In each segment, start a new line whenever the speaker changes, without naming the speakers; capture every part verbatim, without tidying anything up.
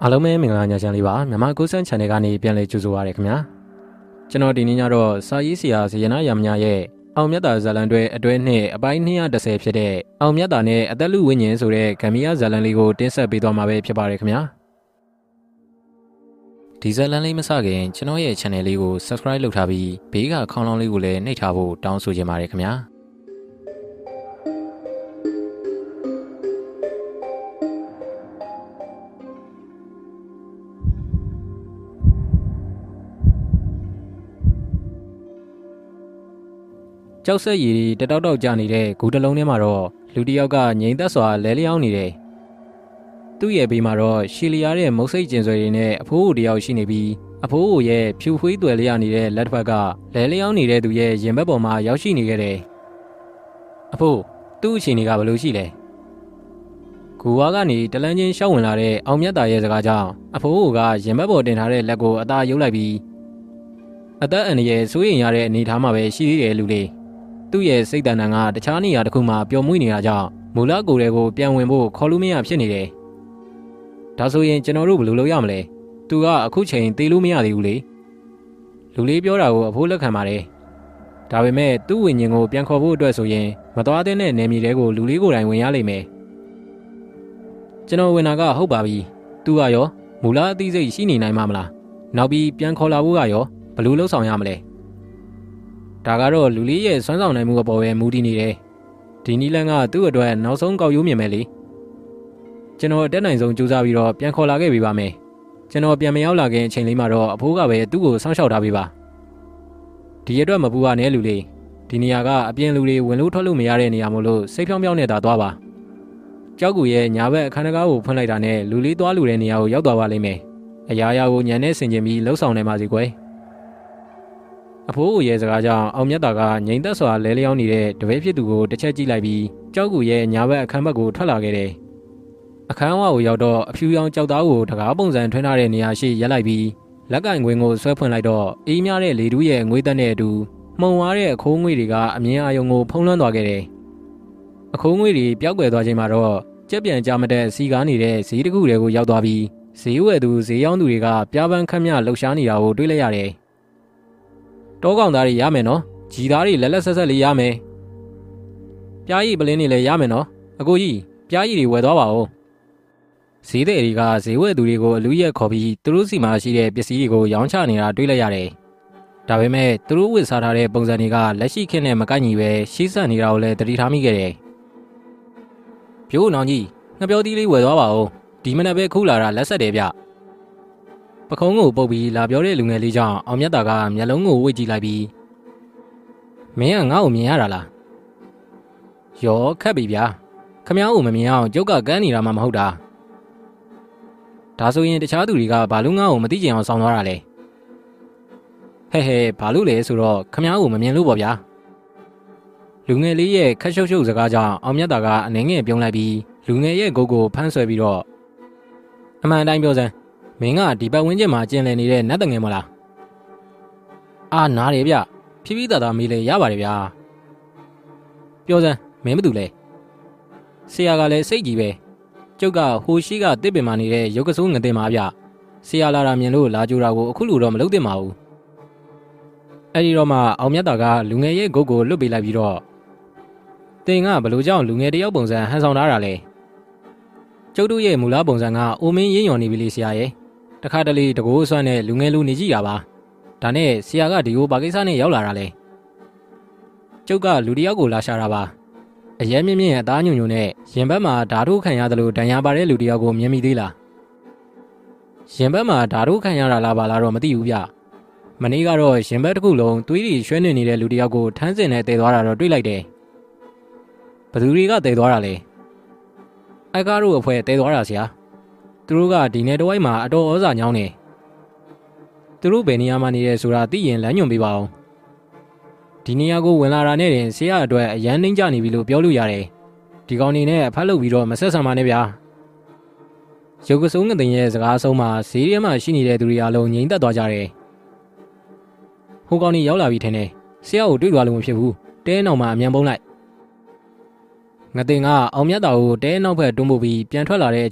အားလုံးပဲမင်္ဂလာညချမ်းလေးပါမြန်မာကိုစန်း channel ကနေပြန်လည်ကြိုဆိုပါရခင်ဗျာကျွန်တော်ဒီနေ့ညတော့စာရေးဆရာဇယနာရမညာရဲ့အောင်မြတ်တာဇာလန်တွဲအတွဲနှစ်အပိုင်းနှစ်၁၀ဖြစ်တဲ့အောင်မြတ်တာနဲ့အသက်လူဝိညာဉ်ဆိုတဲ့ဂမ်ဘီယာဇာလန်လေးကိုတင်ဆက်ပေးသွားမှာပဲဖြစ်ပါတယ်ခင်ဗျာဒီဇာလန်လေးမစခင်ကျွန်တော်ရဲ့ channel လေးကို subscribe လုပ်ထားပြီးဘေးကခေါင်းလောင်းလေးကိုလည်းနှိပ်ထားဖို့တောင်းဆိုချင်ပါတယ်ခင်ဗျာကျောက်ဆက်ရည်တတောက်တောက်ကြနေတဲ့ဂူတလုံးထဲမှာတော့လူတစ်ယောက်ကငြိမ်သက်စွာလဲလျောင်းနေတယ်။သူ့ရဲ့ဘေးမှာတော့ရှီလီယာတဲ့မုတ်ဆိတ်ကျင်ဆွဲတွေနဲ့အဖိုးအိုတစ်ယောက်ရှိနေပြီးအဖိုးအိုရဲ့ဖြူဖွေးသွယ်လျက်နေတဲ့လက်တစ်ဖက်ကလဲလျောင်းနေတဲ့သူရဲ့ရင်ဘက်ပေါ်မှာရောက်ရှိနေခဲ့တယ်။အဖိုးသူ့အခြေအနေကဘယ်လိုရှိလဲ။ဂူဝါကနေတလန်းချင်းရှောက်ဝင်လာတဲ့အောင်မြတ်တာရဲ့စကားကြောင့်အဖိုးအိုကရင်ဘက်ပေါ်တင်ထားတဲ့လက်ကိုအသာယုတ်လိုက်ပြီးအသက်အန္တရာယ်စိုးရိမ်ရတဲ့အနေအထားမှာပဲရှိသေးတယ်လူလေးသူ့ရဲ့စိတ်တဏ္ဍာန်ကတခြားနေရာတစ်ခုမှာပျော်မွေ့နေတာကြောင့်မူလကိုယ်တွေကိုပြန်ဝင်ဖို့ခေါ်လို့မရဖြစ်နေတယ်။ဒါဆိုရင်ကျွန်တော်တို့ဘယ်လိုလုပ်ရမလဲ။သူကအခုချိန်သေးလို့မရသေးဘူးလေ။လူလေးပြောတာကိုအဖိုးလက်ခံပါတယ်။ဒါပေမဲ့သူ့ဝိညာဉ်ကိုပြန်ခေါ်ဖို့အတွက်ဆိုရင်မသွားတဲ့နယ်မြေတွေကိုလူလေးကိုယ်တိုင်ဝင်ရလိမ့်မယ်။ကျွန်တော်ဝင်တာကဟုတ်ပါပြီ။သူကရောမူလအသိစိတ်ရှိနေနိုင်မှာမလား။နောက်ပြီးပြန်ခေါ်လာဖို့ကရောဘယ်လိုလုပ်ဆောင်ရမလဲ။ဒါကတော့လူလေးရဲ့စွမ်းဆောင်နိုင်မှုအပေါ်ပဲမူတည်နေတယ်။ဒီနီလန်ကသူ့အတွက်နောက်ဆုံးကောက်ရိုးမြင်မယ်လေ။ကျွန်တော်တက်နိုင်ဆုံးကြိုးစားပြီးတော့ပြန်ခေါ်လာခဲ့ပေးပါမယ်။ကျွန်တော်ပြန်မရောက်လာခင်အချိန်လေးမှာတော့အဖိုးကပဲသူ့ကိုစောင့်ရှောက်ထားပေးပါ။ဒီအတွက်မပူပါနဲ့လူလေး။ဒီနေရာကအပြင်လူတွေဝင်လို့ထွက်လို့မရတဲ့နေရာမို့လို့စိတ်ဖြောင်းဖြောင်းနဲ့သာသွားပါ။ကြောက်ကူရဲ့ညာဘက်အခန်းတကားကိုဖွင့်လိုက်တာနဲ့လူလေးသွားလူတဲ့နေရာကိုရောက်သွားပါလိမ့်မယ်။အရာရာကိုညံနဲ့ဆင်ကျင်ပြီးလှုပ်ဆောင်နေပါစေကွယ်။အဖိုးရဲ့စကားကြောင့်အောင်မြတ်တာကငြိမ်သက်စွာလဲလျောင်းနေတဲ့တပည့်ဖြစ်သူကိုတစ်ချက်ကြည့်လိုက်ပြီးကြောက်ကူရဲ့ညာဘက်အခန်းဘက်ကိုထွက်လာခဲ့တယ်။အခန်းဝကိုရောက်တော့အဖြူရောင်ကြောက်သားကိုတကားပုံစံထွန်းထားတဲ့နေရာရှိရက်လိုက်ပြီးလက်ကင်ခွင်းကိုဆွဲဖွင့်လိုက်တော့အေးမြတဲ့လေတူးရဲ့ငွေသက်နဲ့အတူမှုံဝါးတဲ့အခိုးငွေတွေကအမြင်အာရုံကိုဖုံးလွှမ်းသွားခဲ့တယ်။အခိုးငွေတွေပျောက်ကွယ်သွားချိန်မှာတော့ကြက်ပြန်ကြမတဲ့စီကားနေတဲ့ဈေးတစ်ခုတွေကိုရောက်သွားပြီးဈေးဝယ်သူဈေးရောင်းသူတွေကပြားပန်းခန့်မြလှုပ်ရှားနေတာကိုတွေ့လိုက်ရတယ်။တောကောင်သားတွေရမယ်နော်ဂျီသားတွေလက်လက်ဆက်ဆက်လေးရမယ်ပြားရည်ပလင်းတွေလည်းရမယ်နော်အကိုကြီးပြားရည်တွေဝယ်သွားပါဦးဈေးတဲ့တွေကဈေးဝယ်သူတွေကိုအလူရက်ခေါ်ပြီးသူတို့စီမှာရှိတဲ့ပစ္စည်းတွေကိုရောင်းချနေတာတွေ့လိုက်ရတယ်ဒါပေမဲ့သူတို့ဝစ်စားထားတဲ့ပုံစံတွေကလက်ရှိခေတ်နဲ့မကိုက်ညီပဲရှေ့ဆက်နေတာကိုလည်းတတိထားမိခဲ့တယ်ပြိုးနောင်ကြီးငှက်ပြောသီးလေးဝယ်သွားပါဦးဒီမနက်ပဲခူးလာတာလက်ဆက်တယ်ဗျပခုံးကိုပုတ်ပြီးလာပြောတဲ့လူငယ်လေးကြောင့်အောင်မြတ်တာကမျက်လုံးကိုဝှေ့ကြည့်လိုက်ပြီးမင်းကငါ့ကိုမြင်ရတာလားရောခက်ပြီဗျာခမ ्या ကိုမမြင်အောင်ကျုပ်ကကန်းနေတာမှမဟုတ်တာဒါဆိုရင်တခြားသူတွေကဘာလို့ငါ့ကိုမသိကြအောင်ဆောင်းသွားတာလဲဟဲ့ဟဲ့ဘာလို့လဲဆိုတော့ခမ ्या ကိုမမြင်လို့ပေါ့ဗျာလူငယ်လေးရဲ့ခက်ရှုပ်ရှုပ်စကားကြောင့်အောင်မြတ်တာကအနေငယ်ပြုံးလိုက်ပြီးလူငယ်ရဲ့ဂုတ်ကိုဖမ်းဆွဲပြီးတော့အမှန်တိုင်းပြောစမ်းမင်းကဒီပတ်ဝန်းကျင်မှာကျင်လည်နေတဲ့နတ်တငယ်မလားအာနားတယ်ဗျဖြည်းဖြည်းသာသာမေးလေရပါတယ်ဗျာပြောစမ်းမင်းမတူလဲဆရာကလည်းစိတ်ကြီးပဲကျုပ်ကဟိုရှိကတစ်ပင်မာနေတဲ့ရုပ်ကစိုးငတင်ပါဗျဆရာလာတာမြင်လို့လာကြတာကိုအခုလိုတော့မလုပ်သင့်ပါဘူးအဲ့ဒီတော့မှအောင်မြတ်တာကလူငယ်ရဲ့ဂုတ်ကိုလွတ်ပေးလိုက်ပြီးတော့တင်ကဘလို့ကြောင့်လူငယ်တယောက်ပုံစံဟန်ဆောင်ထားတာလဲကျုပ်တို့ရဲ့မူလားပုံစံကအိုမင်းရင်းညော်နေပြီလေဆရာရဲ့တခါတလေတကိုးအစွမ်းနဲ့လူငယ်လူနေကြည့်တာပါဒါနဲ့ဆရာကဒီကိုဘာကိစ္စနဲ့ရောက်လာတာလဲကျုပ်ကလူတယောက်ကိုလာရှာတာပါအရဲမြင့်မြင့်အသားညွန့်ညွန့်နဲ့ရင်ဘက်မှာဓာတုခံရတယ်လို့တန်ရာပါတဲ့လူတယောက်ကိုမြင်မိသေးလားရင်ဘက်မှာဓာတုခံရတာလားပါလားတော့မသိဘူးဗျမနေ့ကတော့ရင်ဘက်တစ်ခုလုံးသွေးတွေရွှဲနေနေတဲ့လူတယောက်ကိုထမ်းစင်နဲ့တည်သွားတာတော့တွေ့လိုက်တယ်ဘသူတွေကတည်သွားတာလဲအိုက်ကားတို့အဖွဲ့တည်သွားတာဆရာသူတို့ကဒီနယ်တဝိုက်မှာအတော်ဩဇာညောင်းနေသူတို့ဘယ်နေရာမှာနေရဲဆိုတာသိရင်လမ်းညွှန်ပေးပါအောင်ဒီနေရာကိုဝင်လာတာနဲ့တင်ဆရာအတွက်အရန်နှင်းကြနေပြီလို့ပြောလို့ရတယ်ဒီကောင်နေနဲ့အဖက်လုပ်ပြီးတော့မဆက်ဆံပါနဲ့ဗျာရုပ်ကစိုးငတင်ရဲ့စကားဆုံးမှာဈေးထဲမှာရှိနေတဲ့သူတွေအလုံးငြိမ်သက်သွားကြတယ်ဟိုကောင်နေရောက်လာပြီထင်တယ်ဆရာကိုတွေ့သွားလို့မဖြစ်ဘူးတဲနောက်မှာအမြန်ပုံးလိုက်ငတင်ကအောင်မြတ်တာကိုတဲနောက်ဘက်တွန်းပို့ပြီးပြန်ထွက်လာတဲ့အချိန်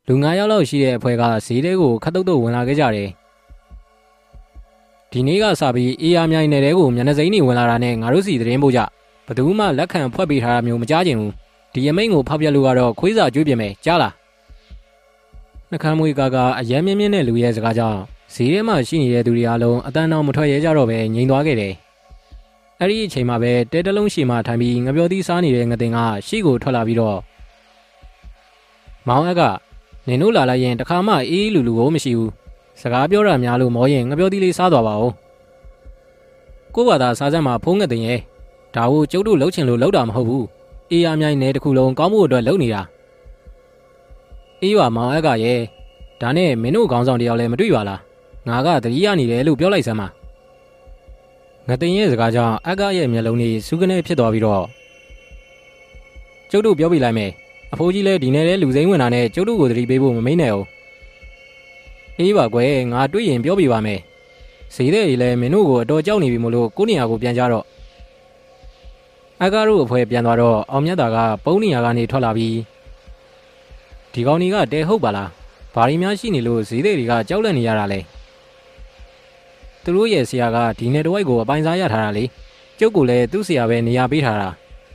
လူငါးယောက်လောက်ရှိတဲ့အဖွဲကဈေးထဲကိုခတ်တုတ်တုတ်ဝင်လာခဲ့ကြတယ်ဒီနေ့ကစပြီးအေးရမြိုင်နယ်တဲကိုမျက်နှာစိမ်းတွေဝင်လာတာနဲ့ငါတို့စီသတင်းပို့ကြဘယ်သူမှလက်ခံဖွက်ပေးထားတာမျိုးမကြားချင်ဘူးဒီအမိန့်ကိုဖောက်ပြလို့ကတော့ခွေးစာကျွေးပြင်မယ်ကြားလားနှခမ်းမွေးကာကအရမ်းမြင်းမြင်းနဲ့လူရဲ့စကားကြောင့်ဈေးထဲမှာရှိနေတဲ့သူတွေအလုံးအတန်းတော်မထွက်ရဲကြတော့ပဲငြိမ်သွားခဲ့တယ်အဲ့ဒီအချိန်မှာပဲတဲတလုံးရှည်မှထိုင်ပြီးငပြောသီးစားနေတဲ့ငတင်ကရှေ့ကိုထွက်လာပြီးတော့မောင်အက်ကနင်တို့လာလိုက်ရင်တခါမှအေးလူလူကိုမရှိဘူးစကားပြောတာများလို့မောရင်ငပြောသီးလေးစားသွားပါဦးကို့ဘာသာစားစမ်းမှာဖုံးငတင်ရဲ့ဒါကိုကျုပ်တို့လှုပ်ချင်လို့လှုပ်တာမဟုတ်ဘူးအေးရမြိုင်နယ်တစ်ခုလုံးကောင်းဖို့အတွက်လှုပ်နေတာအေးရွာမောင်အက်ကရဲ့ဒါနဲ့မင်းတို့ခေါင်းဆောင်တယောက်လည်းမတွေ့ပါလားငါကတတိယနေတယ်လို့ပြောလိုက်စမ်းပါငတင်ရဲ့စကားကြောင့်အက်ကရဲ့မျက်လုံးတွေစူးကနေဖြစ်သွားပြီးတော့ကျုပ်တို့ပြောပြလိုက်မယ်အဖိုးကြီးလည်းဒီနယ်ထဲလူစိမ်းဝင်တာနဲ့ကျုပ်တို့ကိုတတိပေးဖို့မမိန်နဲ့အောင်အေးပါကွယ်ငါတွေ့ရင်ပြောပြပါမယ်ဈေးတဲ့ကြီးလည်းမင်းတို့ကိုအတော်ကြောက်နေပြီမို့လို့ကိုနေရာကိုပြန်ကြတော့အကားတို့အဖွဲပြန်သွားတော့အောင်မြတ်တာကပုံးနေရာကနေထွက်လာပြီးဒီကောင်ကြီးကတဲဟုတ်ပါလားဘာရီများရှိနေလို့ဈေးတဲ့တွေကကြောက်လန့်နေရတာလဲသူတို့ရဲ့ဆရာကဒီနယ်တဝိုက်ကိုအပိုင်စားရထားတာလေကျုပ်ကလည်းသူ့ဆရာပဲနေရာပေးထားတာ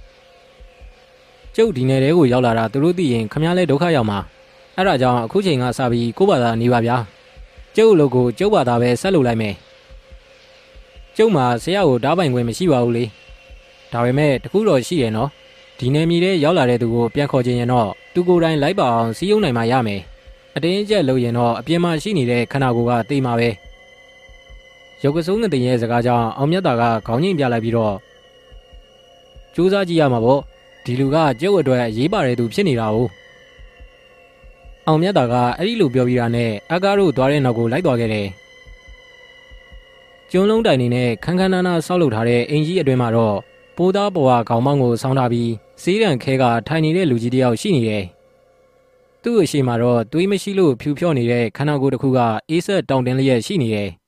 ကျုပ်ဒီနယ်တဲကိုရောက်လာတာသူတို့သိရင်ခမည်းလဲဒုက္ခရောက်မှာအဲ့ဒါကြောင့်အခုချိန်ကစပြီးကို့ဘာသာနေပါဗျာကျုပ်အလုပ်ကိုကျုပ်ဘာသာပဲဆက်လုပ်လိုက်မယ်ကျုပ်မှာဆရာကိုတားပိုင်ခွင့်မရှိပါဘူးလေဒါပေမဲ့တခုတော့ရှိရဲ့နော်ဒီနယ်မြေထဲရောက်လာတဲ့သူကိုပြန်ခေါ်ခြင်းရင်တော့သူကိုယ်တိုင်လိုက်ပါအောင်စီးရုံနိုင်မှရမယ်အတင်းအကျပ်လုပ်ရင်တော့အပြင်မှာရှိနေတဲ့ခန္ဓာကိုယ်ကတေးမှာပဲရုပ်ကစိုးငတင်ရဲ့စကားကြောင့်အောင်မြတ်တာကခေါင်းငိမ့်ပြလိုက်ပြီးတော့စူးစမ်းကြည့်ရမှာပေါ့ဒီလူကကျုပ်အတွက်ရေးပါတဲ့သူဖြစ်နေတာ哦အောင်မြတ်တာကအဲ့ဒီလိုပြောပြီးတာနဲ့အကားတို့သွားတဲ့နောက်ကိုလိုက်သွားခဲ့တယ်ကျွန်းလုံးတိုင်နေနဲ့ခန်းခန်းနားနားဆောက်လုပ်ထားတဲ့အင်ကြီးအတွင်းမှာတော့ပိုးသားပေါ်ကခေါင်းမောင်းကိုဆောင်းထားပြီးစေးရန်ခဲကထိုင်နေတဲ့လူကြီးတယောက်ရှိနေတယ်သူ့အရှိမှာတော့သွေးမရှိလို့ဖြူဖြော့နေတဲ့ခန္ဓာကိုယ်တစ်ခုကအေးဆက်တောင်တင်းလျက်ရှိနေတယ်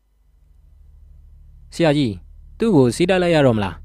ဆရာကြီးသူ့ကိုစီးတိုက်လိုက်ရတော့မလား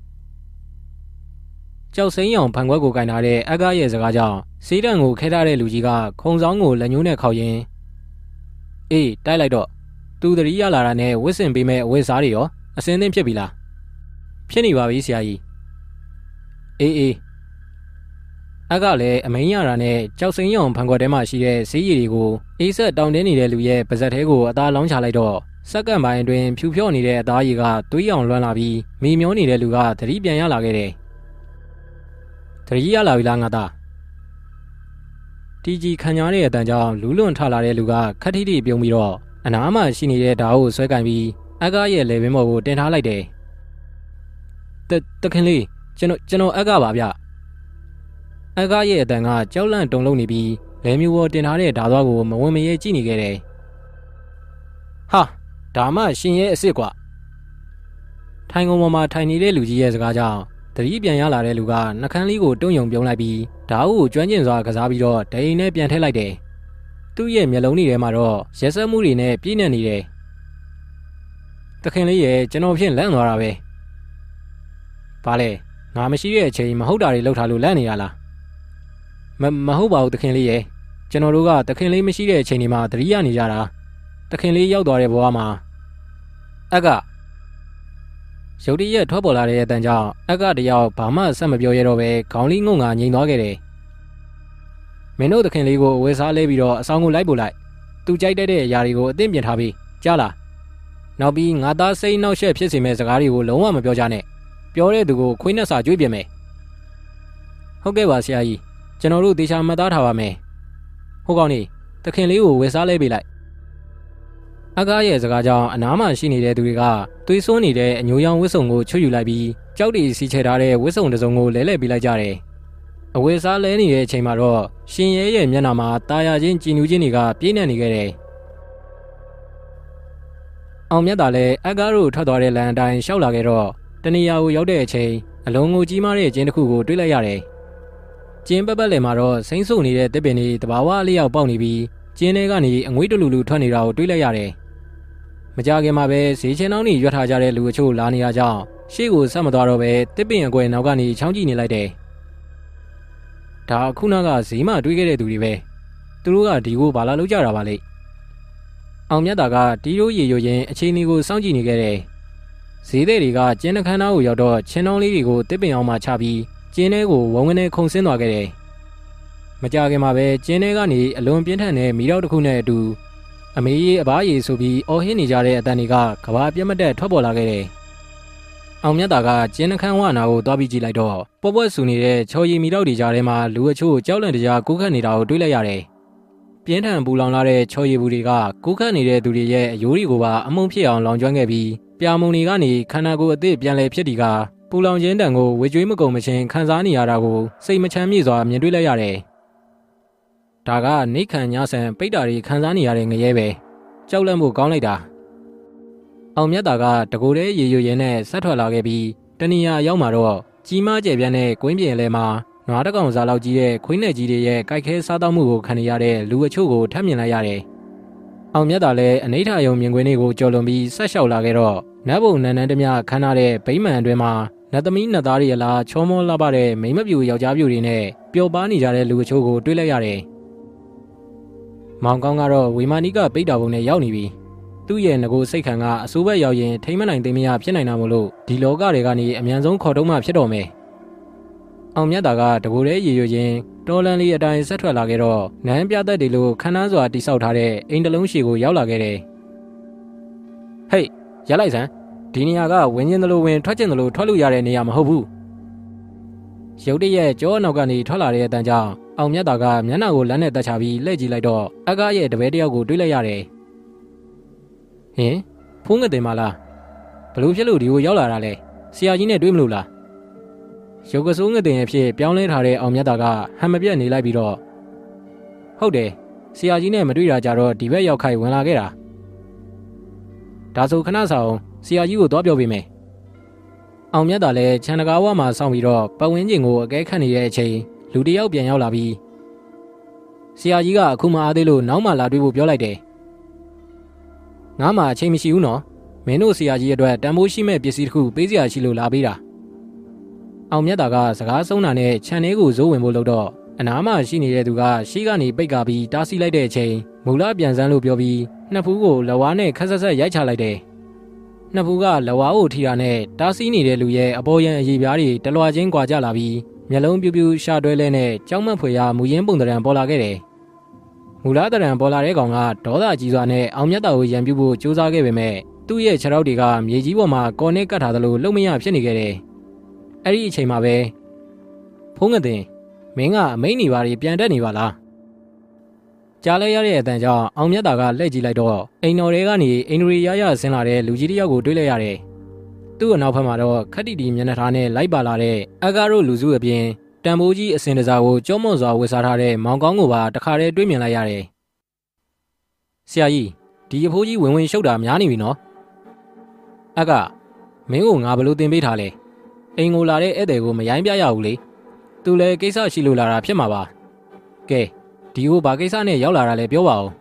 ကြောက်စိမ်းရောင်ဖန်ခွက်ကိုကင်ထားတဲ့အကားရဲ့စကားကြောင့်စေးတံကိုခဲထားတဲ့လူကြီးကခုံဆောင်ကိုလက်ညှိုးနဲ့ခေါက်ရင်းအေးတိုက်လိုက်တော့သူတတိယလာတာနဲ့ဝစ်စင်ပေးမဲ့အဝတ်စားတွေရောအစင်းသင်းဖြစ်ပြီလားဖြစ်နေပါပြီဆရာကြီးအေးအေးအကလည်းအမိန်ရတာနဲ့ကြောက်စိမ်းရောင်ဖန်ခွက်ထဲမှာရှိတဲ့ဈေးရည်တွေကိုအေးဆက်တောင်တင်းနေတဲ့လူရဲ့ပါဇက်ထဲကိုအသားလောင်းချလိုက်တော့စက္ကန့်ပိုင်းအတွင်းဖြူဖြော့နေတဲ့အသားရည်ကသွေးရောင်လွှမ်းလာပြီးမိမျောနေတဲ့လူကသတိပြန်ရလာခဲ့တယ်သတိရလာပြီလားငါသားတီကြီးခံရတဲ့အတန်ကြောင့်လူးလွန်ထလာတဲ့လူကခက်ထိထိပြုံးပြီးတော့အနားမှာရှိနေတဲ့ဓာတ်ကိုဆွဲကင်ပြီးအကားရဲ့လေပင်ပေါ်ကိုတင်ထားလိုက်တယ်တတခင်လေးကျွန်တော်ကျွန်တော်အကားပါဗျအကားရဲ့အတန်ကကြောက်လန့်တုန်လှုပ်နေပြီးလေမျိုးပေါ်တင်ထားတဲ့ဓာတ်သွားကိုမဝင်မရဲကြည့်နေခဲ့တယ်ဟာဒါမှရှင်ရဲ့အစ်စ်ကွာထိုင်ကုန်ပေါ်မှာထိုင်နေတဲ့လူကြီးရဲ့စကားကြောင့်တတိပြန်ရလာတဲ့လူကနှကန်းလေးကိုတွန်းယုံပြုံးလိုက်ပြီးဓာတ်ကိုကျွမ်းကျင်စွာကစားပြီးတော့ဒိန်နဲ့ပြန်ထည့်လိုက်တယ်သူ့ရဲ့မျက်လုံးတွေထဲမှာတော့ရက်စက်မှုတွေနဲ့ပြည့်နေနေတယ်တခင်လေးရဲ့ကျွန်တော်ဖြင့်လန့်သွားတာပဲဘာလဲငါမရှိတဲ့အချိန်မဟုတ်တာတွေလောက်ထားလို့လန့်နေရလားမမဟုတ်ပါဘူးတခင်လေးရဲ့ကျွန်တော်တို့ကတခင်လေးမရှိတဲ့အချိန်တွေမှာတတိယနေကြတာတခင်လေးရောက်သွားတဲ့ဘဝမှာအကရုတ်တရက်ထွက်ပေါ်လာတဲ့အတန်ကြောင့်အကတယောက်ဘာမှဆက်မပြောရတော့ပဲခေါင်းလေးငုံငါငြိမ်သွားခဲ့တယ်မင်းတို့သခင်လေးကိုအဝယ်စားလဲပြီးတော့အဆောင်ကိုလိုက်ပို့လိုက်သူကြိုက်တဲ့အရာတွေကိုအသင့်ပြင်ထားပြီးကြားလားနောက်ပြီးငါသားစိတ်နှောက်ရှက်ဖြစ်စေမဲ့စကားတွေကိုလုံးဝမပြောကြနဲ့ပြောတဲ့သူကိုခွေးနဲ့စာကြွေးပြင်မယ်ဟုတ်ကဲ့ပါဆရာကြီးကျွန်တော်တို့တေချာမှတ်သားထားပါမယ်ဟုတ်ကောင်းနေသခင်လေးကိုဝယ်စားလဲပေးလိုက်အကားရဲ့စကားကြောင့်အနားမှာရှိနေတဲ့သူတွေကသွေးစွန်းနေတဲ့အညိုရောင်ဝစ်စုံကိုချွတ်ယူလိုက်ပြီးကြောက်တီစီချဲထားတဲ့ဝစ်စုံတစ်စုံကိုလဲလှယ်ပေးလိုက်ကြတယ်အဝယ်စားလဲနေတဲ့အချိန်မှာတော့ရှင်ရဲရဲ့မျက်နှာမှာတာယာချင်းကြည်နူးချင်းတွေကပြည့်နေနေခဲ့တယ်အောင်မြတ်တာလည်းအကားတို့ထွက်သွားတဲ့လမ်းအတိုင်းရှောက်လာခဲ့တော့တနေရာကိုရောက်တဲ့အချိန်အလုံးကိုကြီးမားတဲ့ကျင်းတစ်ခုကိုတွေ့လိုက်ရတယ်ကျင်းပတ်ပတ်လည်မှာတော့စိမ့်ဆုပ်နေတဲ့တစ်ပင်တွေတဘာဝအလျောက်ပေါက်နေပြီးကျင်းထဲကနေအငွေ့တလူလူထွက်နေတာကိုတွေ့လိုက်ရတယ်မကြခင်မှာပဲဈေးချင်းအောင်နေရွက်ထားကြတဲ့လူအချို့လာနေရကြောင်းရှေ့ကိုဆက်မသွားတော့ပဲတစ်ပင်အကွယ်နောက်ကနေချောင်းကြည့်နေလိုက်တယ်ဒါခုနကဈေးမှတွေးခဲ့တဲ့သူတွေပဲသူတို့ကဒီကိုဘာလာလုပ်ကြတာပါလဲအောင်မြတ်တာကတီးရိုးရေရွရင်အခြေအနေကိုစောင့်ကြည့်နေခဲ့တယ်ဈေးသည်တွေကကျင်းနှခမ်းသားကိုရောက်တော့ချင်းတောင်းလေးတွေကိုတစ်ပင်အောင်မှချပြီးကျင်းထဲကိုဝုံငနဲ့ခုန်ဆင်းသွားခဲ့တယ်မကြခင်မှာပဲကျင်းထဲကနေအလွန်ပြင်းထန်တဲ့မီးတောက်တစ်ခုနဲ့အတူအမေကြီးအဘကြီးဆိုပြီးအော်ဟစ်နေကြတဲ့အတန်တွေကကဘာပြတ်မတက်ထွက်ပေါ်လာခဲ့တယ်အောင်မြတ်တာကကျင်းနှခမ်းဝနာကိုသွားပြီးကြည့်လိုက်တော့ပွက်ပွက်ဆူနေတဲ့ချော်ရည်မီးတောက်တွေကြားထဲမှာလူအချို့ကြောက်လန့်တကြားကူးခတ်နေတာကိုတွေ့လိုက်ရတယ်ပြင်းထန်ပူလောင်လာတဲ့ချော်ရည်ဘူးတွေကကူးခတ်နေတဲ့သူတွေရဲ့အယိုးတွေကိုပါအမုန်းဖြစ်အောင်လောင်ကျွမ်းခဲ့ပြီးပြာမုံတွေကနေခန္ဓာကိုယ်အသစ်ပြန်လည်ဖြစ်တီကပူလောင်ခြင်းတန်ကိုဝေကျွေးမကုန်မချင်းခံစားနေရတာကိုစိတ်မချမ်းမြေ့စွာမြင်တွေ့လိုက်ရတယ်။ဒါကနေခံညာဆန်ပိတ်တာတွေခံစားနေရတဲ့ငရဲပဲကြောက်လန့်ဖို့ကောင်းလိုက်တာ။အောင်မြတ်တာကတကိုယ်တည်းရေရွရင်နဲ့ဆက်ထွက်လာခဲ့ပြီးတဏီယာရောက်မှာတော့ကြီးမားကျယ်ပြန့်တဲ့ကွင်းပြင်လဲမှာနွားတကောင်စားလောက်ကြီးတဲ့ခွေးနယ်ကြီးတွေရဲ့ကြိုက်ခဲစားတောက်မှုကိုခံနေရတဲ့လူအချို့ကိုထပ်မြင်လိုက်ရတယ်။အောင်မြတ်တာလည်းအနိဋ္ဌာယုံမြင်ကွင်းတွေကိုကြော်လွန်ပြီးဆက်လျှောက်လာခဲ့တော့နတ်ဘုံနန်းနန်းတမျှခမ်းထားတဲ့ဗိမာန်အတွင်းမှာနတ်သမီးနတ်သားတွေအလားချောမောလှပတဲ့မိမပြူယောက်ျားပြူတွေနဲ့ပျော်ပါနေကြတဲ့လူအချို့ကိုတွေ့လိုက်ရတယ်။မောင်ကောင်းကတော့ဝေမာနိကပိတ်တာဘုံနဲ့ရောက်နေပြီ။သူ့ရဲ့ငကိုစိတ်ခံကအစိုးဘက်ရောက်ရင်ထိမ့်မနိုင်သိမရဖြစ်နိုင်တာမို့လို့ဒီလောကတွေကနေအမြန်ဆုံးခေါ်တုံးမှဖြစ်တော်မယ်။အောင်မြတ်တာကတကူတဲ့ရေရွချင်းတော်လန်လေးအတိုင်းဆက်ထွက်လာခဲ့တော့နန်းပြသက်တွေလိုခန်းနားစွာတိဆောက်ထားတဲ့အိမ်တလုံးရှည်ကိုရောက်လာခဲ့တယ်။ဟေးရလိုက်စမ်းဒီနေရာကဝင်ကျင်တယ်လို့ဝင်ထွက်ကျင်တယ်လို့ထွက်လို့ရတဲ့နေရာမဟုတ်ဘူး။ရုတ်တရက်ကြောအနောက်ကနေထွက်လာတဲ့အတန်းကြောင့်အောင်မြတ်တာကမျက်နှာကိုလက်နဲ့တက်ချပြီးလှည့်ကြည့်လိုက်တော့အကားရဲ့တပည့်တယောက်ကိုတွေ့လိုက်ရတယ်။ဟင်ဖုန်းငတင်မလားဘလို့ဖြစ်လို့ဒီကိုရောက်လာတာလဲဆရာကြီးနဲ့တွေ့မလို့လားရုပ်ကစိုးငတင်ရဲ့ဖြစ်ပြောင်းလဲထားတဲ့အောင်မြတ်တာကဟန်မပြတ်နေလိုက်ပြီးတော့ဟုတ်တယ်ဆရာကြီးနဲ့မတွေ့တာကြတော့ဒီဘက်ရောက်ခိုက်ဝင်လာခဲ့တာဒါဆိုခဏဆောင်ဆရာကြီးကိုသွားပြောပေးမယ်အောင်မြတ်တာလည်းခြံတကားဝမှာစောင့်ပြီးတော့ပတ်ဝန်းကျင်ကိုအကဲခတ်နေတဲ့အချိန်လူတစ်ယောက်ပြန်ရောက်လာပြီးဆရာကြီးကအခုမှအားသေးလို့နောက်မှလာတွေ့ဖို့ပြောလိုက်တယ်ငါမှအချိန်မရှိဘူးနော်မင်းတို့ဆရာကြီးအတွက်တန်ဖိုးရှိမဲ့ပစ္စည်းတစ်ခုပေးစရာရှိလို့လာပေးတာအောင်မြတ်တာကစကားဆုံးတာနဲ့ခြံထဲကိုဇိုးဝင်ဖို့လုပ်တော့အနားမှာရှိနေတဲ့သူကရှေ့ကနေပိတ်ကာပြီးတားဆီးလိုက်တဲ့အချိန်မူလပြန်စမ်းလို့ပြောပြီးနှစ်ဖူးကိုလက်ဝါးနဲ့ခက်ဆက်ဆက်ရိုက်ချလိုက်တယ်နှစ်ဖူးကလက်ဝါးကိုထိတာနဲ့တားဆီးနေတဲ့လူရဲ့အပေါ်ယံအရေးပြားတွေတလွာချင်းကွာကြလာပြီးမျက်လုံးပြူးပြူးရှာတွဲလဲနဲ့ကြောက်မက်ဖွယ်ရာမူရင်းပုံတရံပေါ်လာခဲ့တယ်မူလတရံပေါ်လာတဲ့ကောင်ကဒေါသကြီးစွာနဲ့အောင်မြတ်တာကိုရန်ပြုဖို့ကြိုးစားခဲ့ပေမဲ့သူ့ရဲ့ခြေထောက်တွေကမြေကြီးပေါ်မှာကော်နဲ့ကတ်ထားသလိုလုံမရဖြစ်နေခဲ့တယ်အဲ့ဒီအချိန်မှာပဲဖုန်းငတင်မင်းကအမိန်နေပါတွေပြန်တက်နေပါလားကြားလဲရတဲ့အတန်ကြောင့်အောင်မြတ်တာကလှည့်ကြည့်လိုက်တော့အိမ်တော်တွေကနေအိန္ဒြေရရဆင်းလာတဲ့လူကြီးတစ်ယောက်ကိုတွေ့လိုက်ရတယ်သူ့အနောက်ဘက်မှာတော့ခက်တီတီမျက်နှာထားနဲ့လိုက်ပါလာတဲ့အကားတို့လူစုအပြင်တန်ဖိုးကြီးအစင်တစားကိုကြောမော့စွာဝစ်စားထားတဲ့မောင်ကောင်းကိုပါတခါတည်းတွေ့မြင်လိုက်ရတယ်ဆရာကြီးဒီအဖိုးကြီးဝင်ဝင်ရှုပ်တာများနေပြီနော်အကမင်းကိုငါဘလို့တင်ပေးထားလဲအိမ်ကိုလာတဲ့ဧည့်သည်ကိုမရိုင်းပြရဘူးလေသူလည်းကိစ္စရှိလို့လာတာဖြစ်မှာပါကဲဒီကိုဘာကိစ္စနဲ့ရောက်လာတာလဲပြောပါဦး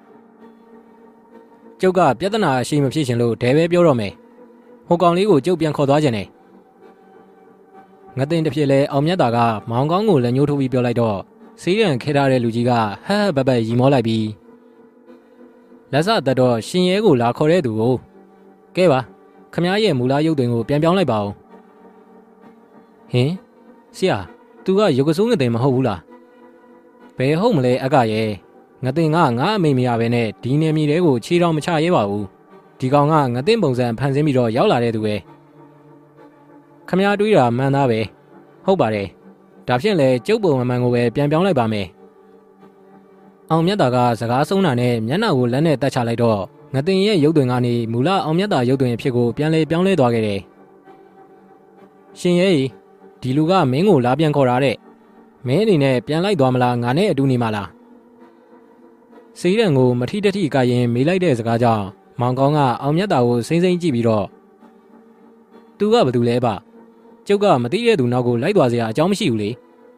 ကျုပ်ကပြဿနာရှိမဖြစ်ရှင်လို့ဒဲပဲပြောတော့မယ်ဟိုကောင်လေးကိုကျုပ်ပြန်ခေါ်သွားခြင်းနဲ့ငတင်တစ်ဖြစ်လဲအောင်မြတ်တာကမောင်ကောင်းကိုလက်ညှိုးထိုးပြီးပြောလိုက်တော့ဆေးရန်ခဲထားတဲ့လူကြီးကဟဟဘဘရီမောလိုက်ပြီးလက်စသက်တော့ရှင်ရဲကိုလာခေါ်တဲ့သူကိုကဲပါခမားရဲ့မူလာရုပ်သွင်းကိုပြန်ပြောင်းလိုက်ပါဦးဟင်ဆရာသူကရုပ်ကစိုးငတင်မဟုတ်ဘူးလားဘယ်ဟုတ်မလဲအကရဲ့ငတင်ကငါအမိမရပဲနဲ့ဒီနေမြေတဲကိုခြေတော်မချရဲပါဘူးဒီကောင်ကငတင်ပုံစံဖန်ဆင်းပြီးတော့ရောက်လာတဲ့သူပဲခမားတွေးတာမှန်သားပဲဟုတ်ပါတယ်ဒါဖြင့်လဲကျုပ်ပုံမှန်ကိုပဲပြန်ပြောင်းလိုက်ပါမယ်အောင်မြတ်တာကစကားဆုံးတာနဲ့မျက်နှာကိုလက်နဲ့တက်ချလိုက်တော့ငတင်ရဲ့ရုပ်သွင်းကနေမူလအောင်မြတ်တာရုပ်သွင်းအဖြစ်ကိုပြန်လဲပြောင်းလဲသွားခဲ့တယ်ရှင်ရဲ့ဒီလူကမင်းကိုလာပြန်ခေါ်တာတဲ့မင်းအနေနဲ့ပြန်လိုက်သွားမလားငါနဲ့အတူနေမလားစေးရန်ကိုမထီတထီကရင်မေးလိုက်တဲ့စကားကြောင့်မောင်ကောင်းကအောင်မြတ်တာကိုစိမ့်စိမ့်ကြည့်ပြီးတော့သူကဘာတူလဲပါကျုပ်ကမသိတဲ့သူနောက်ကိုလိုက်သွားစရာအကြောင်းမရှိဘူးလေ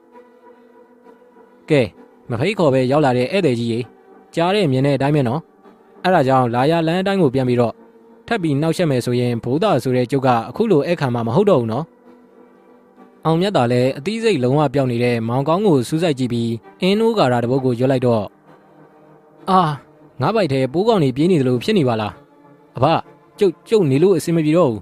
ကဲမဖိတ်ခေါ်ပဲရောက်လာတဲ့ဧည့်သည်ကြီးရေကြားတဲ့မြင်တဲ့အတိုင်းပဲနော်အဲ့ဒါကြောင့်လာရလမ်းအတိုင်းကိုပြန်ပြီးတော့ထပ်ပြီးနှောက်ရက်မယ်ဆိုရင်ဘိုးသားဆိုတဲ့ကျုပ်ကအခုလိုဧည့်ခံမှာမဟုတ်တော့ဘူးနော်အောင်မြတ်တာလည်းအသီးစိတ်လုံးဝပြောင်းနေတဲ့မောင်ကောင်းကိုစူးစိုက်ကြည့်ပြီးအင်းနိုးကာရာတပုတ်ကိုရွတ်လိုက်တော့အာငါးပိုက်ထဲပိုးကောင်နေပြေးနေသလိုဖြစ်နေပါလားအဖကျုပ်ကျုပ်နေလို့အဆင်မပြေတော့ဘူး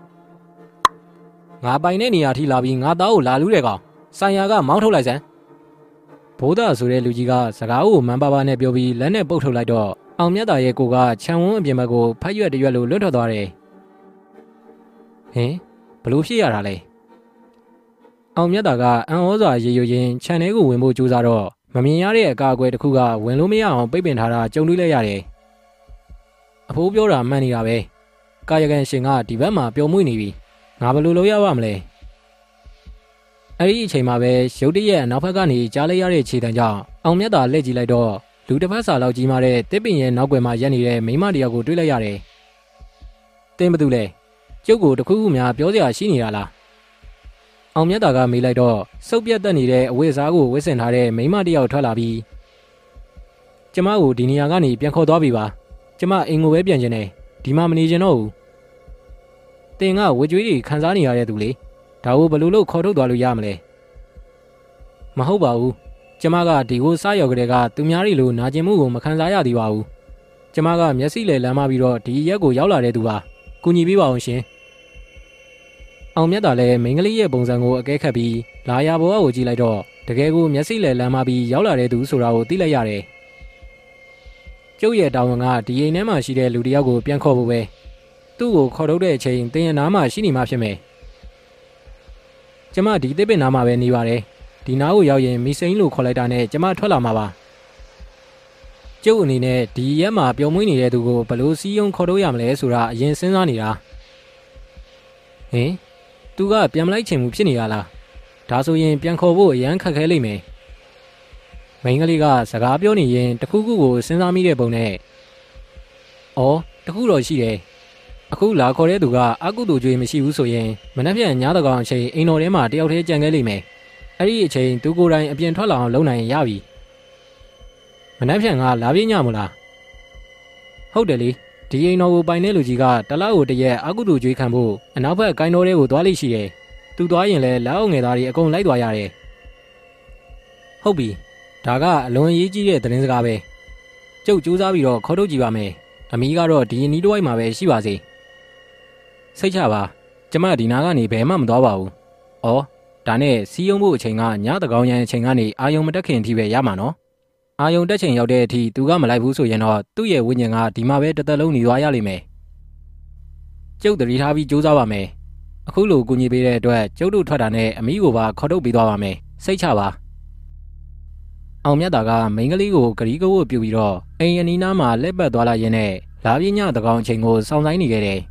ငါပိုင်တဲ့နေရာထိလာပြီးငါသားကိုလာလူးတဲ့ကောင်ဆိုင်ရာကမောင်းထုတ်လိုက်စမ်းဘိုးသားဆိုတဲ့လူကြီးကစကားကိုမန်ပါပါနဲ့ပြောပြီးလက်နဲ့ပုတ်ထုတ်လိုက်တော့အောင်မြတ်သားရဲ့ကိုကခြံဝန်းအပြင်ဘက်ကိုဖတ်ရွက်တရွက်လိုလွတ်ထွက်သွားတယ်ဟင်ဘလို့ဖြစ်ရတာလဲအောင်မြတ်သားကအံ့ဩစွာရေရွရင်ခြံထဲကိုဝင်ဖို့ကြိုးစားတော့မမြင်ရတဲ့အကာအကွယ်တစ်ခုကဝင်လို့မရအောင်ပိတ်ပင်ထားတာကြုံတွေ့လိုက်ရတယ်အဖိုးပြောတာမှန်နေတာပဲကာယကံရှင်ကဒီဘက်မှာပျော်မွေ့နေပြီငါဘယ်လိုလုပ်ရပါမလဲအဲ့ဒီအချိန်မှာပဲရုတ်တရက်နောက်ဘက်ကနေကြားလိုက်ရတဲ့ခြေတံကြောင့်အောင်မြတ်သာလှည့်ကြည့်လိုက်တော့လူတစ်ဖက်စာလောက်ကြီးမာတဲ့တစ်ပင်ရဲ့နောက်ွယ်မှာရက်နေတဲ့မိန်းမတယောက်ကိုတွေ့လိုက်ရတယ်။တင်းဘာတူလဲကျုပ်ကိုတခုခုများပြောစရာရှိနေတာလားအောင်မြတ်သာကမေးလိုက်တော့စုပ်ပြတ်တက်နေတဲ့အဝတ်အစားကိုဝတ်ဆင်ထားတဲ့မိန်းမတယောက်ထွက်လာပြီးကျမကိုဒီနေရာကနေပြန်ခေါ်သွားပြီပါကျမအိမ်ကိုပဲပြန်ကျင်တယ်ဒီမှာမနေချင်တော့ဘူးတင်ကဝကြွေးတွေခံစားနေရတဲ့သူလေဒါကိုဘယ်လိုလုပ်ခေါ်ထုတ်သွားလို့ရမလဲမဟုတ်ပါဘူးကျမကဒီကိုစားရော်ကလေးကသူများတွေလိုနာကျင်မှုကိုမခံစားရသေးပါဘူးကျမကမျက်စိလေလမ်းမပြီးတော့ဒီရက်ကိုရောက်လာတဲ့သူပါကူညီပေးပါအောင်ရှင်အောင်မြတ်သာလည်းမိန်းကလေးရဲ့ပုံစံကိုအကဲခတ်ပြီးလာယာဘောကိုကြည့်လိုက်တော့တကယ်ကိုမျက်စိလေလမ်းမပြီးရောက်လာတဲ့သူဆိုတာကိုသိလိုက်ရတယ်ကျုပ်ရဲ့တာဝန်ကဒီအိမ်ထဲမှာရှိတဲ့လူတစ်ယောက်ကိုပြန်ခေါ်ဖို့ပဲသူ့ကိုခေါ်ထုတ်တဲ့အချိန်တင်ရနားမှာရှိနေမှဖြစ်မယ်ကျမဒီတစ်ပင်နားမှာပဲနေပါတယ်ဒီနားကိုရောက်ရင်မီစိန်လို့ခေါ်လိုက်တာနဲ့ကျမထွက်လာမှာပါကျုပ်အနေနဲ့ဒီရက်မှာပျော်မွေးနေတဲ့သူကိုဘယ်လိုစီးယုံခေါ်ထုတ်ရမလဲဆိုတာအရင်စဉ်းစားနေတာဟင်သူကပြန်မလိုက်ချင်ဘူးဖြစ်နေရလားဒါဆိုရင်ပြန်ခေါ်ဖို့အရန်ခက်ခဲလိမ့်မယ်မိန်းကလေးကစကားပြောနေရင်တခုခုကိုစဉ်းစားမိတဲ့ပုံနဲ့အော်တခုတော့ရှိတယ်အခုလာခေါ်တဲ့သူကအကုသိုလ်ကြွေးမရှိဘူးဆိုရင်မနှက်ပြန်ညတကောင်အချိန်အိမ်တော်ထဲမှာတယောက်တည်းကြံခဲ့လိမ့်မယ်အဲ့ဒီအချိန်သူကိုယ်တိုင်အပြင်ထွက်လာအောင်လုပ်နိုင်ရင်ရပြီမနှက်ပြန်ကလာပြင်းညမို့လားဟုတ်တယ်လေဒီအိမ်တော်ကိုပိုင်တဲ့လူကြီးကတလားကိုတရက်အကုသိုလ်ကြွေးခံဖို့အနောက်ဘက်ကိုင်းတော်ထဲကိုသွားလိမ့်ရှိတယ်သူသွားရင်လည်းလက်အောက်ငယ်သားတွေအကုန်လိုက်သွားရတယ်ဟုတ်ပြီဒါကအလွန်အရေးကြီးတဲ့သတင်းစကားပဲကျုပ်စူးစမ်းပြီးတော့ခေါ်ထုတ်ကြည့်ပါမယ်အမီးကတော့ဒီနီးတစ်ဝိုက်မှာပဲရှိပါစေစိတ်ချပါကျမဒီနာကနေဘယ်မှမသွားပါဘူး။အော်ဒါနဲ့စီးယုံဖို့အချိန်ကညတကောင်ရန်အချိန်ကနေအာယုံမတက်ခင်အထိပဲရမှာနော်။အာယုံတက်ချိန်ရောက်တဲ့အထိသူကမလိုက်ဘူးဆိုရင်တော့သူ့ရဲ့ဝိညာဉ်ကဒီမှာပဲတစ်သက်လုံးနေသွားရလိမ့်မယ်။ကျုပ်တတိထားပြီးစူးစမ်းပါမယ်။အခုလိုကူညီပေးတဲ့အတွက်ကျုပ်တို့ထွက်တာနဲ့အမီးကိုပါခေါ်ထုတ်ပေးသွားပါမယ်။စိတ်ချပါ။အောင်မြတ်တာကမိန်းကလေးကိုဂရီးကဝတ်ပြုပြီးတော့အိမ်အနီးနားမှာလက်ပတ်သွားလာရင်းနဲ့လာပြင်းညတကောင်အချိန်ကိုစောင့်ဆိုင်နေခဲ့တယ်။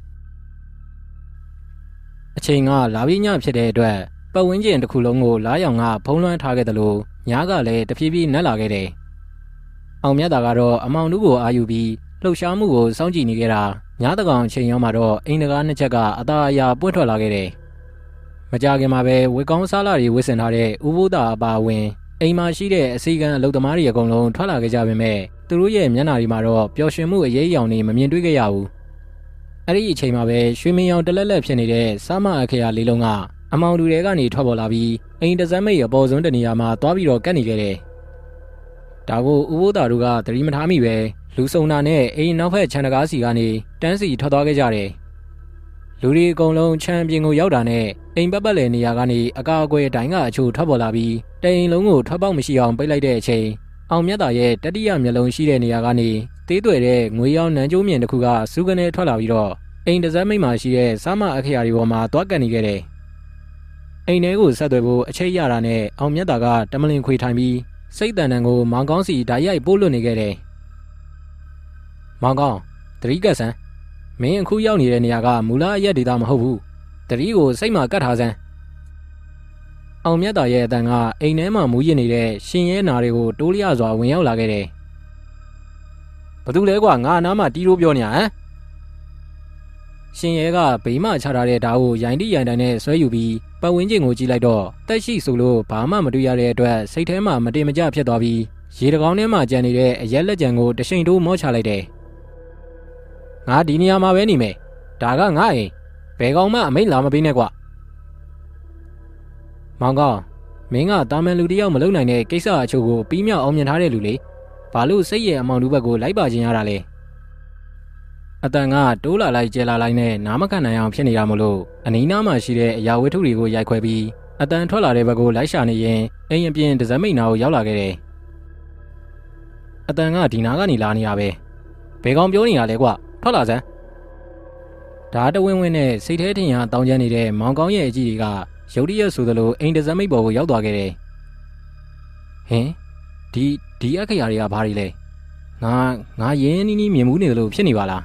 အချိန်ကလာပြင်းညဖြစ်တဲ့အတွက်ပတ်ဝန်းကျင်တစ်ခုလုံးကိုလားရောင်ကဖုံးလွှမ်းထားခဲ့တယ်လို့ညကလည်းတဖြည်းဖြည်းနက်လာခဲ့တယ်။အောင်မြတ်တာကတော့အမောင်တို့ကိုအာယူပြီးလှုပ်ရှားမှုကိုစောင့်ကြည့်နေခဲ့တာညတကောင်အချိန်ရောက်မှတော့အိမ်တကားနှစ်ချက်ကအသာအရာပွင့်ထွက်လာခဲ့တယ်။မကြခင်မှာပဲဝေကောင်းစားလာတွေဝစ်ဆင်ထားတဲ့ဥပုဒ္ဒါအပါအဝင်အိမ်မှာရှိတဲ့အစီကံအလုပ်သမားတွေအကုန်လုံးထွက်လာခဲ့ကြပေမဲ့သူတို့ရဲ့မျက်နှာတွေမှာတော့ပျော်ရွှင်မှုအရေးအယောင်တွေမမြင်တွေ့ခဲ့ရဘူး။အဲ့ဒီအချိန်မှာပဲရွှေမင်းရောင်တလက်လက်ဖြစ်နေတဲ့စာမအခရာလေးလုံးကအမောင်လူတွေကနေထွက်ပေါ်လာပြီးအိမ်တစမ်းမိတ်အပေါ်ဆုံးတနေရာမှာသွားပြီးတော့ကတ်နေခဲ့တယ်။ဒါကိုဥပုဒ္ဒါတို့ကသတိမထားမိပဲလူစုံနာနဲ့အိမ်နောက်ဖက်ခြံတကားစီကနေတန်းစီထွက်သွားခဲ့ကြတယ်။လူတွေအကုန်လုံးခြံပြင်ကိုရောက်တာနဲ့အိမ်ပတ်ပတ်လည်နေရာကနေအကာအကွယ်တိုင်းကအချို့ထွက်ပေါ်လာပြီးတအိမ်လုံးကိုထွက်ပေါက်မရှိအောင်ပိတ်လိုက်တဲ့အချိန်အောင်မြတ်တာရဲ့တတိယမျက်လုံးရှိတဲ့နေရာကနေသေးသွယ်တဲ့ငွေရောင်နန်းကျိုးမြင်တစ်ခုကစူးကနေထွက်လာပြီးတော့အိမ်တစမ်းမိတ်မှာရှိတဲ့စာမအခရာတွေပေါ်မှာသွားကန်နေခဲ့တယ်။အိမ်ထဲကိုဆက်သွယ်ဖို့အချိတ်ရတာနဲ့အောင်မြတ်တာကတမလင်ခွေထိုင်ပြီးစိတ်တန်တန်ကိုမောင်ကောင်းစီဓာတ်ရိုက်ပို့လွတ်နေခဲ့တယ်။မောင်ကောင်းတတိကဆန်းမင်းအခုရောက်နေတဲ့နေရာကမူလအရက်ဒေသမဟုတ်ဘူး။တတိကိုစိတ်မှာကတ်ထားစမ်းအောင်မြတ်တာရဲ့အတန်ကအိမ်ထဲမှာမူးရစ်နေတဲ့ရှင်ရဲနာတွေကိုတိုးလျစွာဝင်ရောက်လာခဲ့တယ်။ဘာတူလဲကွာငါအနားမှာတီးလို့ပြောနေရဟမ်ရှင်ရဲကဗိမချထားတဲ့ဓာတ်ကိုရိုင်တိရိုင်တိုင်နဲ့ဆွဲယူပြီးပတ်ဝန်းကျင်ကိုကြည့်လိုက်တော့တက်ရှိဆိုလို့ဘာမှမတွေ့ရတဲ့အတွက်စိတ်ထဲမှာမတင်မကျဖြစ်သွားပြီးရေတကောင်းထဲမှာကြံနေတဲ့အရက်လက်ကြံကိုတရှိန်တိုးမော့ချလိုက်တယ်။ငါဒီနေရာမှာပဲနေမယ်။ဒါကငါအိမ်ဘယ်ကောင်မှအမိန့်လာမပေးနဲ့ကွာမောင်ကောင်မင်းကတာမန်လူတယောက်မလုပ်နိုင်တဲ့ကိစ္စအချို့ကိုပြီးမြောက်အောင်မြင်ထားတဲ့လူလေဘာလို့စိတ်ရဲ့အမောင်တူဘက်ကိုလိုက်ပါခြင်းရတာလဲအတန်ကတိုးလာလိုက်ကျဲလာလိုက်နဲ့နားမခံနိုင်အောင်ဖြစ်နေတာမို့လို့အနီးနားမှာရှိတဲ့အရာဝတ္ထုတွေကိုရိုက်ခွဲပြီးအတန်ထွက်လာတဲ့ဘက်ကိုလိုက်ရှာနေရင်အိမ်အပြင်ဒဇမိတ်နာကိုရောက်လာခဲ့တယ်အတန်ကဒီနားကနေလာနေရပဲဘယ်ကောင်ပြောနေရလဲကွထွက်လာစမ်းဓာတ်တဝင်းဝင်းနဲ့စိတ်ထဲထင်ရတောင်းကျမ်းနေတဲ့မောင်ကောင်းရဲ့အကြည့်တွေကရုတ်တရက်ဆိုသလိုအိမ်ဒဇမိတ်ပေါ်ကိုရောက်သွားခဲ့တယ်ဟင်ဒီဒီအခရာတွေကဘာတွေလဲငါငါရင်းနီးနီးမြင်မှုနေသလိုဖြစ်နေပါလား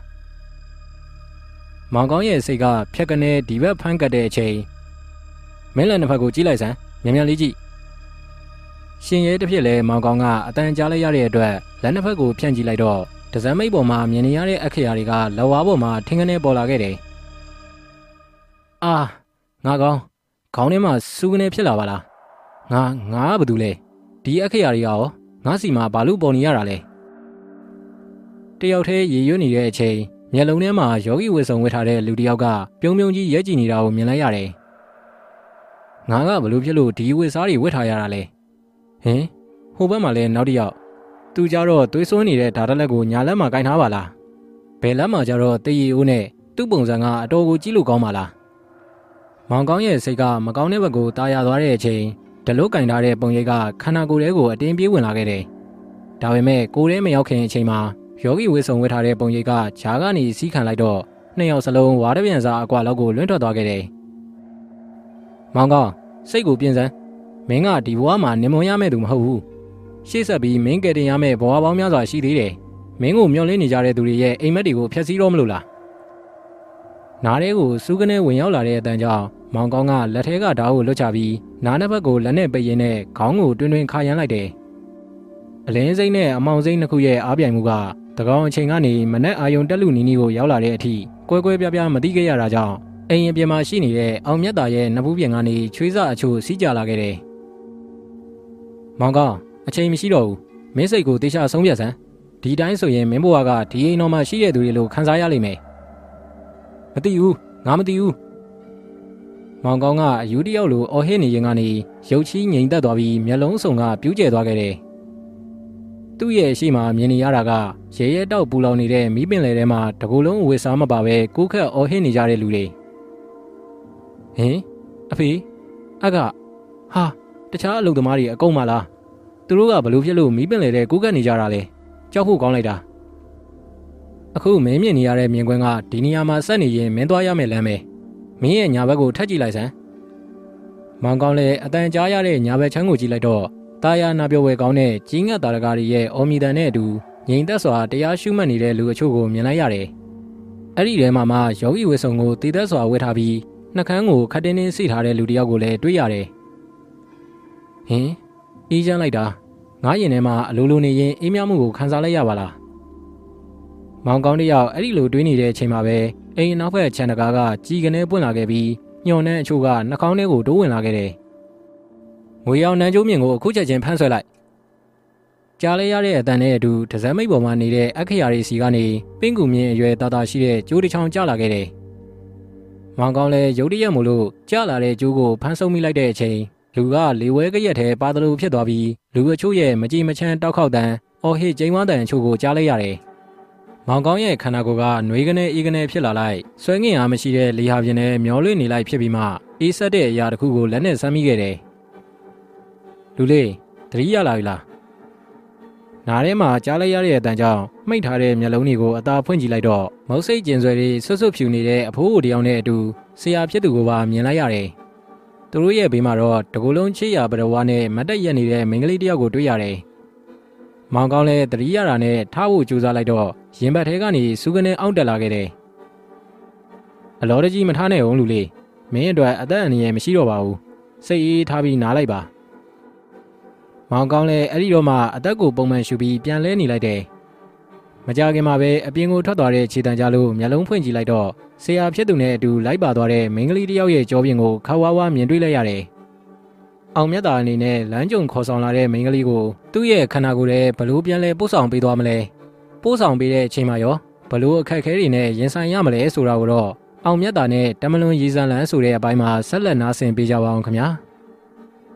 မောင်ကောင်းရဲ့စိတ်ကဖြက်ကနေဒီဘက်ဖမ်းကတ်တဲ့အချိန်မင်းလည်းတစ်ဖက်ကိုကြည့်လိုက်စမ်းမြန်မြန်လေးကြည့်ရှင်ရဲတစ်ဖြစ်လဲမောင်ကောင်းကအတန်ကြားလိုက်ရတဲ့အတွက်လက်နှစ်ဖက်ကိုဖြန့်ကြည့်လိုက်တော့ဒဇမိတ်ပေါ်မှာမြင်နေရတဲ့အခရာတွေကလောဝါပေါ်မှာထင်းကနေပေါ်လာခဲ့တယ်အာငါကောင်းခေါင်းထဲမှာစူးကနေဖြစ်လာပါလားငါငါကဘာလုပ်လဲဒီအခရာတွေကရောငါစီမှာဘာလို့ပေါ်နေရတာလဲတယောက်တည်းရေရွတ်နေတဲ့အချိန်မျက်လုံးထဲမှာယောဂီဝတ်စုံဝတ်ထားတဲ့လူတစ်ယောက်ကပြုံးပြုံးကြီးရဲကြည့်နေတာကိုမြင်လိုက်ရတယ်ငါကဘလို့ဖြစ်လို့ဒီဝတ်စားတွေဝတ်ထားရတာလဲဟင်ဟိုဘက်မှာလည်းနောက်တစ်ယောက်သူကြတော့သွေးစွန်းနေတဲ့ဓာတ်လက်ကိုညာလက်မှာကင်ထားပါလားဘယ်လက်မှာကြတော့တရီအိုးနဲ့သူ့ပုံစံကအတော်ကိုကြည့်လို့ကောင်းပါလားမောင်ကောင်းရဲ့စိတ်ကမကောင်းတဲ့ဘက်ကိုတာယာသွားတဲ့အချိန်ဒလို့ကင်ထားတဲ့ပုံရိပ်ကခန္ဓာကိုယ်ထဲကိုအတင်းပြေးဝင်လာခဲ့တယ်ဒါပေမဲ့ကိုယ်ထဲမရောက်ခင်အချိန်မှာယောဂီဝတ်စုံဝတ်ထားတဲ့ပုံရိပ်ကဂျာကနေစီးခံလိုက်တော့နှစ်ယောက်စလုံးဝါးတပြန်စာအကွာလောက်ကိုလွင့်ထွက်သွားခဲ့တယ်မောင်ကောင်းစိတ်ကိုပြင်စမ်းမင်းကဒီဘဝမှာနေမွန်ရမယ့်သူမဟုတ်ဘူးရှေ့ဆက်ပြီးမင်းကယ်တင်ရမယ့်ဘဝပေါင်းများစွာရှိသေးတယ်မင်းကိုမျှော်လင့်နေကြတဲ့သူတွေရဲ့အိမ်မက်တွေကိုဖျက်ဆီးတော့မလို့လားနားထဲကိုစူးကနေဝင်ရောက်လာတဲ့အတန်ကြောင့်မောင်ကောင်းကလက်ထဲကဓာတ်ကိုလွတ်ချပြီးနားနှစ်ဘက်ကိုလက်နဲ့ပိတ်ရင်းနဲ့ခေါင်းကိုတွင်တွင်ခါရမ်းလိုက်တယ်အလင်းစိမ့်နဲ့အမောင်စိမ့်နှစ်ခုရဲ့အားပြိုင်မှုကတကောင်အချိန်ကနေမနက်အာယုံတက်လူနီနီကိုရောက်လာတဲ့အထိကွဲကွဲပြားပြားမသိခဲ့ရတာကြောင့်အိမ်အပြင်မှာရှိနေတဲ့အောင်မြတ်တာရဲ့နဖူးပြင်ကနေချွေးစအချို့စီးကြလာခဲ့တယ်မောင်ကောင်းအချိန်မရှိတော့ဘူးမင်းစိတ်ကိုတေချာဆုံးဖြတ်စမ်းဒီတိုင်းဆိုရင်မင်းဘဝကဒီအိမ်တော်မှာရှိတဲ့သူတွေလိုခံစားရလိမ့်မယ်မသိဘူးငါမသိဘူးမောင်ကောင်းကအယူတယောက်လိုအော်ဟစ်နေရင်ကနေရုပ်ချီးငြိမ်သက်သွားပြီးမျက်လုံးစုံကပြူးကျဲသွားခဲ့တယ်သူ့ရဲ့အရှိမမြင်နေရတာကရဲရဲတောက်ပူလောင်နေတဲ့မီးပင်လယ်ထဲမှာတကူလုံးဝေစားမပါပဲကိုခက်အော်ဟစ်နေကြတဲ့လူတွေဟင်အဖေအကဟာတခြားအလုပ်သမားတွေအကုန်မလားသူတို့ကဘလို့ဖြစ်လို့မီးပင်လယ်ထဲကိုခက်နေကြတာလဲကြောက်ဖို့ကောင်းလိုက်တာအခုမင်းမြင်နေရတဲ့မြင်ကွင်းကဒီနေရာမှာဆက်နေရင်မင်းသွားရမယ်လမ်းပဲမင်းရဲ့ညာဘက်ကိုထပ်ကြည့်လိုက်စမ်းမောင်ကောင်းလည်းအတန်ကြားရတဲ့ညာဘက်ချမ်းကိုကြည့်လိုက်တော့တာယာနာပြောဝဲကောင်းတဲ့ကြီးငတ်တာရကားရဲ့အော်မီတန်နဲ့အတူငြိမ်သက်စွာတရားရှုမှတ်နေတဲ့လူအချို့ကိုမြင်လိုက်ရတယ်အဲ့ဒီထဲမှာမှယောဂီဝေဆုံကိုတည်သက်စွာဝတ်ထားပြီးနှကန်းကိုခတ်တင်းတင်းစိထားတဲ့လူတစ်ယောက်ကိုလည်းတွေ့ရတယ်ဟင်အေးချမ်းလိုက်တာငါရင်ထဲမှာအလိုလိုနေရင်အေးမြမှုကိုခံစားလိုက်ရပါလားမောင်ကောင်းတယောက်အဲ့ဒီလိုတွေးနေတဲ့အချိန်မှာပဲအိမ်နောက်ဘက်ခြံတကားကကြီးကနေပွင့်လာခဲ့ပြီးညှော်နှမ်းအချို့ကနှာခေါင်းထဲကိုတိုးဝင်လာခဲ့တယ်ငွေရောင်နန်းကျိုးမြင့်ကိုအခုချက်ချင်းဖမ်းဆွဲလိုက်ကြားလဲရတဲ့အတန်နဲ့အတူဒဇမိတ်ပေါ်မှာနေတဲ့အခရာရီစီကနေပင့်ကူမြင့်အရွယ်တာတာရှိတဲ့ကျိုးတစ်ချောင်းကျလာခဲ့တယ်မောင်ကောင်းလည်းရုတ်တရက်မို့လို့ကျလာတဲ့ကျိုးကိုဖမ်းဆုပ်မိလိုက်တဲ့အချိန်လူကလေဝဲကရက်ထဲပါတလူဖြစ်သွားပြီးလူအချို့ရဲ့မကြည်မချမ်းတောက်ခေါက်တန်အော်ဟစ်ကျိန်းဝါတန်အချို့ကိုကြားလိုက်ရတယ်မောင်ကောင်းရဲ့ခန္ဓာကိုယ်ကနှွေးကနေအေးကနေဖြစ်လာလိုက်ဆွဲငင်အားမရှိတဲ့လေဟာပြင်းနဲ့မျောလွင့်နေလိုက်ဖြစ်ပြီးမှအေးဆက်တဲ့အရာတစ်ခုကိုလက်နဲ့ဆမ်းမိခဲ့တယ်လူလေးသတိရလာပြီလားနားထဲမှာကြားလိုက်ရတဲ့အတန်ကြောင့်မှိတ်ထားတဲ့မျက်လုံးတွေကိုအသာဖွင့်ကြည့်လိုက်တော့မုတ်စိတ်ကျင်ဆွဲတွေဆွတ်ဆွတ်ဖြူနေတဲ့အဖိုးအိုတယောက်နဲ့အတူဆရာဖြစ်သူကိုပါမြင်လိုက်ရတယ်သူတို့ရဲ့ဘေးမှာတော့တကူလုံးချစ်ရပရဝါနဲ့မတ်တက်ရက်နေတဲ့မိန်းကလေးတယောက်ကိုတွေ့ရတယ်မောင်ကောင်းလည်းသတိရတာနဲ့ထားဖို့ကြိုးစားလိုက်တော့ရင်ဘတ်ထဲကနေစူးကနေအောင့်တက်လာခဲ့တယ်အလောတကြီးမထားနဲ့အောင်လူလေးမင်းအတွက်အသက်အန္တရာယ်မရှိတော့ပါဘူးစိတ်အေးထားပြီးနားလိုက်ပါမောင်ကောင်းလည်းအဲ့ဒီတော့မှအသက်ကိုပုံမှန်ရှူပြီးပြန်လဲနေလိုက်တယ်မကြခင်မှာပဲအပြင်ကိုထွက်သွားတဲ့ခြေတံကြားလို့မျက်လုံးဖွင့်ကြည့်လိုက်တော့ဆရာဖြစ်သူနဲ့အတူလိုက်ပါသွားတဲ့မိန်းကလေးတယောက်ရဲ့ကြောပြင်ကိုခါဝါဝါမြင်တွေ့လိုက်ရတယ်အောင်မြတ်တာအနေနဲ့လမ်းကြုံခေါ်ဆောင်လာတဲ့မိန်းကလေးကိုသူ့ရဲ့ခန္ဓာကိုယ်ထဲဘလို့ပြန်လဲပို့ဆောင်ပေးသွားမလဲပို့ဆောင်ပေးတဲ့အချိန်မှာရောဘလို့အခက်အခဲတွေနဲ့ရင်ဆိုင်ရမလဲဆိုတာကိုတော့အောင်မြတ်တာနဲ့တမလွန်ရည်စံလန်းဆိုတဲ့အပိုင်းမှာဆက်လက်နားဆင်ပေးကြပါအောင်ခင်ဗျာ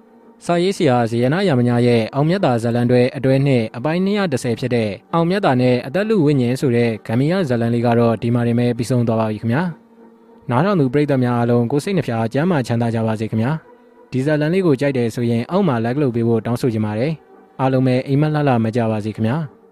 စာရေးဆရာဇေယနာရမညာရဲ့အောင်မြတ်တာဇလန်တွေအတွဲနှစ်အပိုင်းနှစ်ရာတစ်ဆယ်ဖြစ်တဲ့အောင်မြတ်တာနဲ့အသက်လူဝိညာဉ်ဆိုတဲ့ဂမ်ဘီယာဇလန်လေးကတော့ဒီမှာတင်ပဲပြီးဆုံးသွားပါပြီခင်ဗျာနားထောင်သူပရိသတ်များအားလုံးကိုစိတ်နှဖျားကျမ်းမာချမ်းသာကြပါစေခင်ဗျာဒီဇလန်လေးကိုကြိုက်တယ်ဆိုရင်အောက်မှာ like လုပ်ပေးဖို့တောင်းဆိုချင်ပါတယ်အားလုံးပဲအိမ်မက်လှလှမကြပါစေခင်ဗျာ